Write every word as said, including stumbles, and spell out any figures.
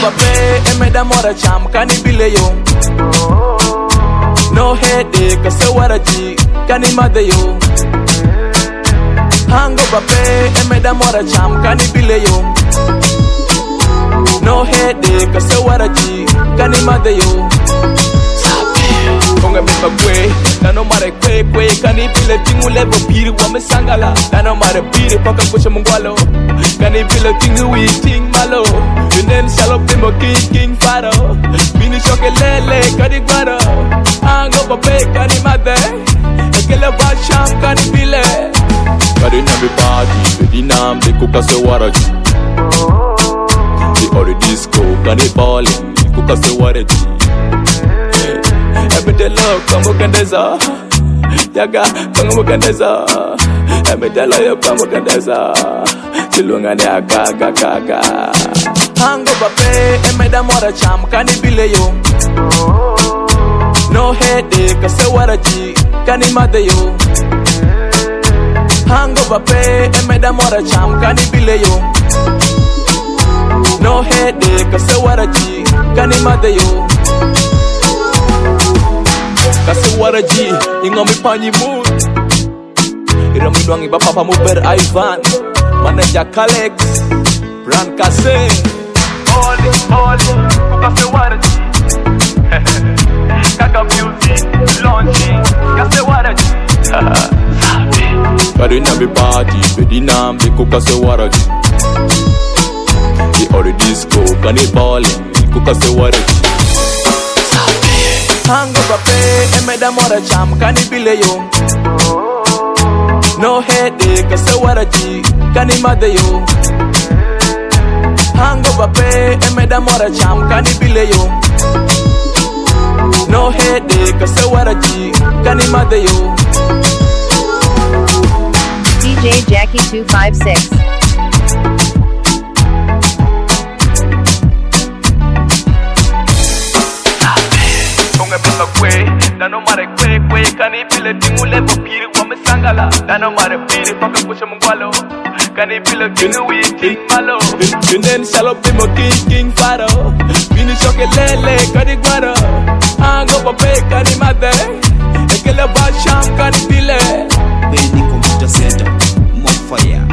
bape, e me da mora cham, kani bile yo. No headache, se waraji, kani made yo. Hango bape, e me da mora cham, kani bile yo. No headache, se waraji, kani made yo. Konga me kwe, nano mare kwe kwe, kani bile tingu levo piri wa me sangala. Nano mare piri paka kusha mungwalo, kani bile tingu wi ting malo. Yunen shalo primo king king faro, bini shoke lele kani guaro. Ango babe kani made, ekele ba sham kani bile. Kani nambi party, bedi nam de kuka se waraji. The ori disco kani balling, kuka se waraji. Eme de lo como candeza, yaga como candeza. Eme de lo yo como candeza, silunga ne aga aga aga. Hango bape, eme da mora cham kani bile yo. No headache, se waraji kani made yo. Hango bape, eme da mora cham kani bile yo. No headache, se waraji kani made yo. Kase waraji, inga mi panyi mood. Ira mi duangi ba papa mu ber Ivan, manager Kalex, Brand Kase. Oli, oli, kase waraji. Kaka music, launching, kase waraji. Kari na mi party, bedi nam de kase waraji. The ori disco, kani balling, kase waraji. Hango bape, eme da mora cham, kani bile yo. No headache, se waraji, kani made yo. Hango bape, eme da mora cham, kani bile yo. No headache, se waraji, kani made yo. D J Jackie two five six. Nano mare kwe kwe kani bile tingu levo piri wa me sangala. Nano mare piri paka kusha mungwalo, kani bile tingu wi ting malo. Yunen shalo primo king king faro, bini shoke lele kani guaro. Ango bape kani made, ekele ba sham kani bile. Beni Computer Center, more fire.